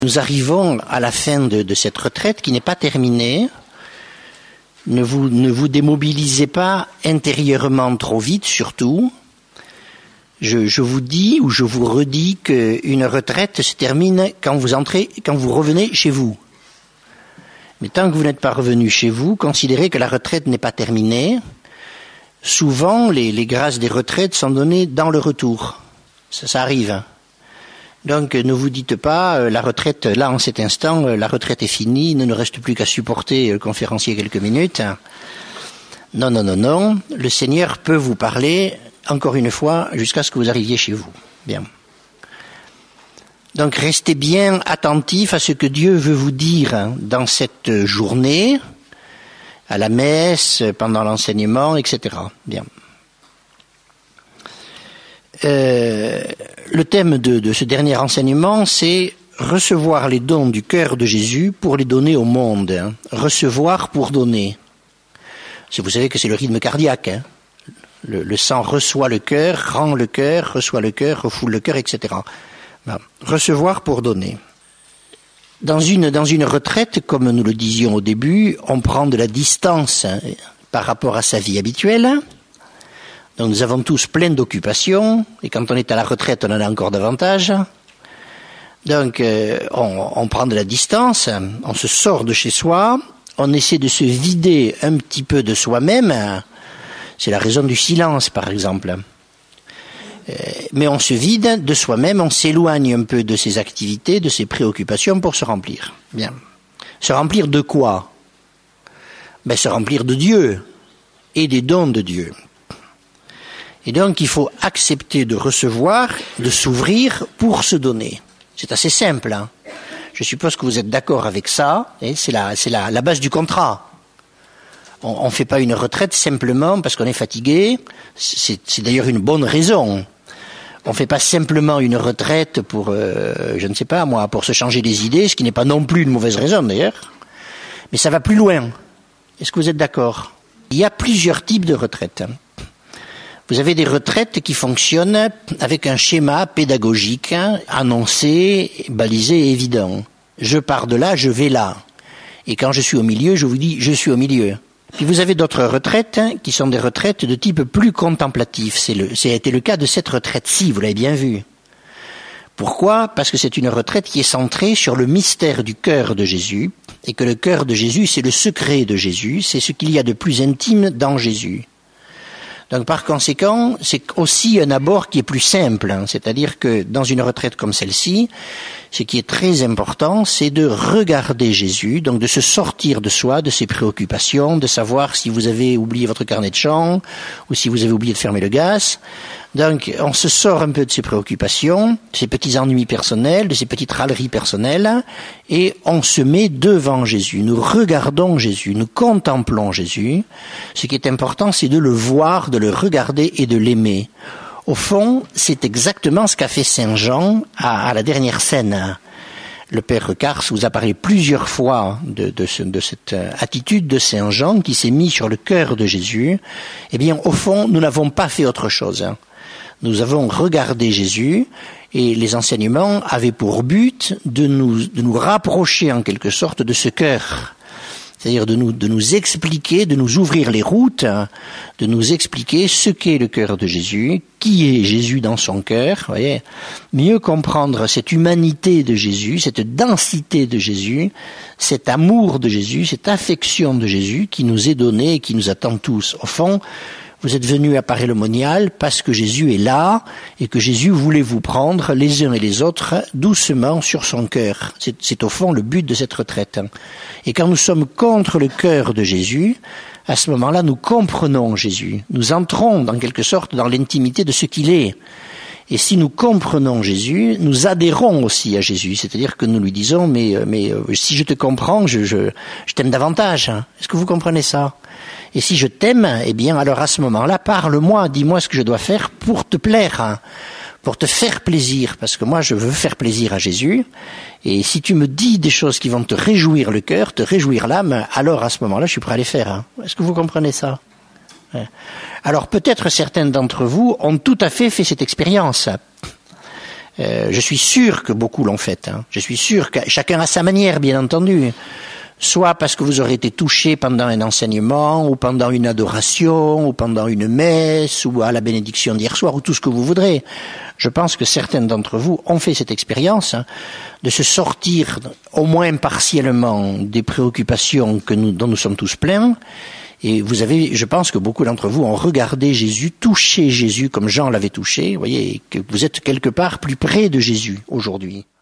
Nous arrivons à la fin de cette retraite qui n'est pas terminée. Ne vous démobilisez pas intérieurement trop vite, surtout. Je vous dis ou je vous redis qu'une retraite se termine quand vous revenez chez vous. Mais tant que vous n'êtes pas revenu chez vous, considérez que la retraite n'est pas terminée. Souvent, les grâces des retraites sont données dans le retour. Ça arrive. Donc ne vous dites pas, la retraite, là en cet instant, la retraite est finie, il ne nous reste plus qu'à supporter le conférencier quelques minutes. Non, le Seigneur peut vous parler, encore une fois, jusqu'à ce que vous arriviez chez vous. Bien. Donc restez bien attentifs à ce que Dieu veut vous dire dans cette journée, à la messe, pendant l'enseignement, etc. Bien. Le thème de ce dernier enseignement, c'est recevoir les dons du cœur de Jésus pour les donner au monde. Recevoir pour donner. Vous savez que c'est le rythme cardiaque. Le sang reçoit le cœur, rend le cœur, reçoit le cœur, refoule le cœur, etc. Recevoir pour donner. Dans une retraite, comme nous le disions au début, on prend de la distance par rapport à sa vie habituelle. Donc nous avons tous plein d'occupations, et quand on est à la retraite, on en a encore davantage. Donc on prend de la distance, on se sort de chez soi, on essaie de se vider un petit peu de soi-même. C'est la raison du silence, par exemple. Mais on se vide de soi-même, on s'éloigne un peu de ses activités, de ses préoccupations pour se remplir. Bien. Se remplir de quoi? Se remplir de Dieu et des dons de Dieu. Et donc, il faut accepter de recevoir, de s'ouvrir pour se donner. C'est assez simple, hein. Je suppose que vous êtes d'accord avec ça. Et c'est la base du contrat. On fait pas une retraite simplement parce qu'on est fatigué. C'est d'ailleurs une bonne raison. On fait pas simplement une retraite pour, je ne sais pas moi, pour se changer les idées, ce qui n'est pas non plus une mauvaise raison d'ailleurs. Mais ça va plus loin. Est-ce que vous êtes d'accord? Il y a plusieurs types de retraites. Vous avez des retraites qui fonctionnent avec un schéma pédagogique annoncé, balisé et évident. Je pars de là, je vais là. Et quand je suis au milieu, je vous dis, je suis au milieu. Puis vous avez d'autres retraites qui sont des retraites de type plus contemplatif. Ça a été le cas de cette retraite-ci, vous l'avez bien vu. Pourquoi? Parce que c'est une retraite qui est centrée sur le mystère du cœur de Jésus, et que le cœur de Jésus, c'est le secret de Jésus, c'est ce qu'il y a de plus intime dans Jésus. Donc par conséquent, c'est aussi un abord qui est plus simple, c'est-à-dire que dans une retraite comme celle-ci, ce qui est très important, c'est de regarder Jésus, donc de se sortir de soi, de ses préoccupations, de savoir si vous avez oublié votre carnet de chant ou si vous avez oublié de fermer le gaz. Donc on se sort un peu de ses préoccupations, de ses petits ennuis personnels, de ses petites râleries personnelles, et on se met devant Jésus. Nous regardons Jésus, nous contemplons Jésus. Ce qui est important, c'est de le voir, de le regarder et de l'aimer. Au fond, c'est exactement ce qu'a fait Saint Jean à la dernière scène. Le Père Recars vous a parlé plusieurs fois de cette attitude de Saint Jean qui s'est mis sur le cœur de Jésus. Eh bien, au fond, nous n'avons pas fait autre chose. Nous avons regardé Jésus et les enseignements avaient pour but de nous rapprocher en quelque sorte de ce cœur. C'est-à-dire de nous expliquer, de nous ouvrir les routes, de nous expliquer ce qu'est le cœur de Jésus, qui est Jésus dans son cœur, voyez, mieux comprendre cette humanité de Jésus, cette densité de Jésus, cet amour de Jésus, cette affection de Jésus qui nous est donnée et qui nous attend tous. Au fond, vous êtes venus à Paray-le-Monial parce que Jésus est là et que Jésus voulait vous prendre les uns et les autres doucement sur son cœur. C'est au fond le but de cette retraite. Et quand nous sommes contre le cœur de Jésus, à ce moment-là, nous comprenons Jésus. Nous entrons, en quelque sorte, dans l'intimité de ce qu'il est. Et si nous comprenons Jésus, nous adhérons aussi à Jésus. C'est-à-dire que nous lui disons, mais si je te comprends, je t'aime davantage. Est-ce que vous comprenez ça? Et si je t'aime, eh bien, alors à ce moment-là, parle-moi, dis-moi ce que je dois faire pour te plaire, pour te faire plaisir, parce que moi, je veux faire plaisir à Jésus. Et si tu me dis des choses qui vont te réjouir le cœur, te réjouir l'âme, alors à ce moment-là, je suis prêt à les faire. Est-ce que vous comprenez ça? Alors peut-être certains d'entre vous ont tout à fait cette expérience. Je suis sûr que beaucoup l'ont fait. Hein. Je suis sûr que chacun à sa manière, bien entendu. Soit parce que vous aurez été touché pendant un enseignement, ou pendant une adoration, ou pendant une messe, ou à la bénédiction d'hier soir, ou tout ce que vous voudrez. Je pense que certains d'entre vous ont fait cette expérience, hein, de se sortir au moins partiellement des préoccupations dont nous sommes tous pleins. Et je pense que beaucoup d'entre vous ont regardé Jésus, touché Jésus comme Jean l'avait touché. Vous voyez, que vous êtes quelque part plus près de Jésus aujourd'hui.